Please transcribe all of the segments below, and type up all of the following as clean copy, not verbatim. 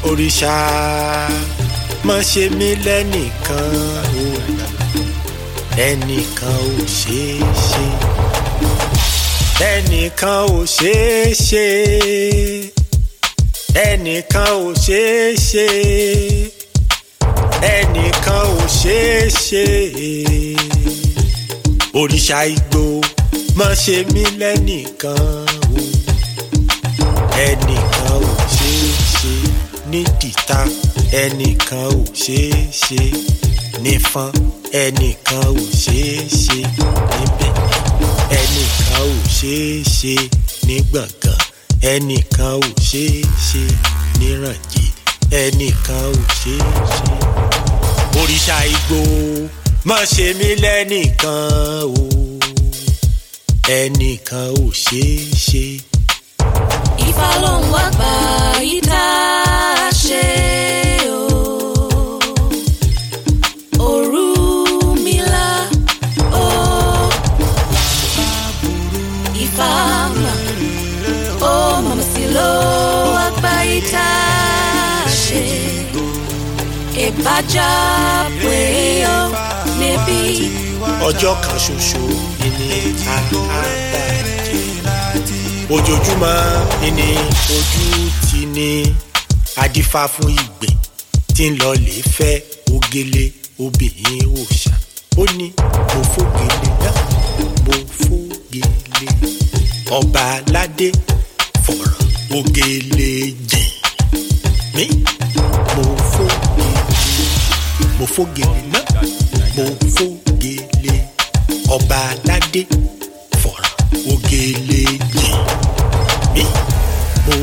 òrìṣà má ṣe mí lẹ́nìkan o ẹnìkan ò ṣeé ṣe ẹnìkan ò ṣeé ṣe ẹnìkan ò ṣeé ṣe ẹnìkan ò ṣeé ṣe òrìṣà Ìgbò má ṣe mí lẹ́nìkan o ẹnìkan ò ṣeé ṣe ní dìtà ẹnìkan ò ṣeé ṣe nífọn ẹnìkan ò ṣeé ṣe níbẹ̀ ẹnìkan ò ṣeé ṣe ní gbọ̀ngàn ẹnìkan ò ṣeé ṣe nírànjì ẹnìkan ò ṣeé ṣe òrìṣà Ìgbò má ṣe mí lẹ́nìkan o ẹnìkan ò ṣeé ṣe. Ifá ló ń wá gbà ìta ṣe o Ọ̀rúnmìlà o Ifá mà ó màmá sí ló wá gbà ìta ṣe ìbájá pé ó níbí. ọjọ́ kan ṣoṣo ni àbájẹ́ ojoojúmọ́ ni ojú ti ní adífá fún ìgbẹ́ tí ń lọ lè fẹ́ ògèlè obìnrin òòṣà ó ní mo fògèlè náà mo fògèlè ọba aládé fọ̀rọ̀ ògèlè jìn mí mo fògèlè náà mo fògèlè ọba aládé fọ̀rọ̀ ògèlè jìn mí mo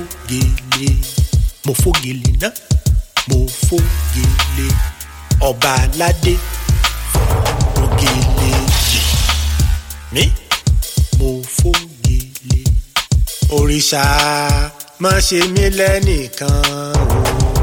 fògèlè náà mo fògèlè ọba aládé fọ̀rọ̀ ògèlè jìn mí mo fògèlè òrìṣà má ṣe mí lẹ́nìkan o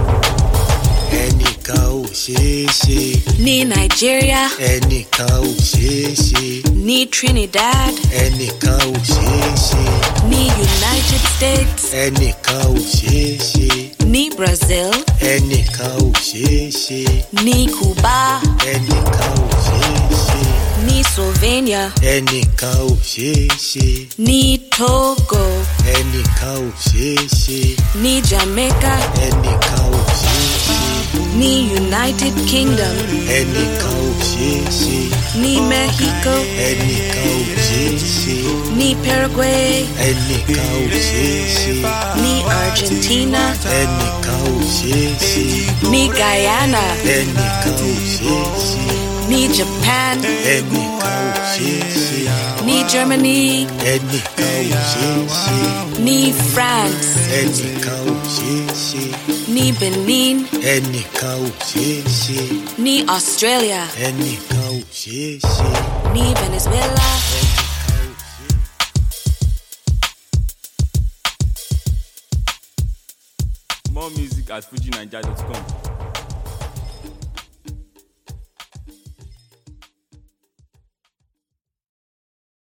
ẹnìkan ò ṣeé ṣe ní Nàìjíríà ẹnìkan ò ṣeé ṣe ní Trinidad ẹnìkan ò ṣeé ṣe ní United States ẹnìkan ò ṣeé ṣe ní Brazil ẹnìkan ò ṣeé ṣe ní Cuba ẹnìkan ò ṣeé ṣe ní Slovenia ẹnìkan ò ṣeé ṣe ní Togo ẹnìkan ò ṣeé ṣe ní Jamaica ẹnìkan ò ṣeé ṣe ní United Kingdom ẹnìkan ò ṣeé ṣe ní Mexico ẹnìkan ò ṣeé ṣe ní Paraguay ẹnìkan ò ṣeé ṣe ní Argentina ẹnìkan ò ṣeé ṣe ní Guyana ẹnìkan ò ṣeé ṣe ní Japan ẹnìkan ò ṣeé ṣe ní Germany ẹnìkan ò ṣeé ṣe ní France ẹnìkan ò ṣeé ṣe ní Benin ẹnìkan ò ṣeé ṣe ní Australia ẹnìkan ò ṣeé ṣe ní Venezuela. More music at FujiNiger.com.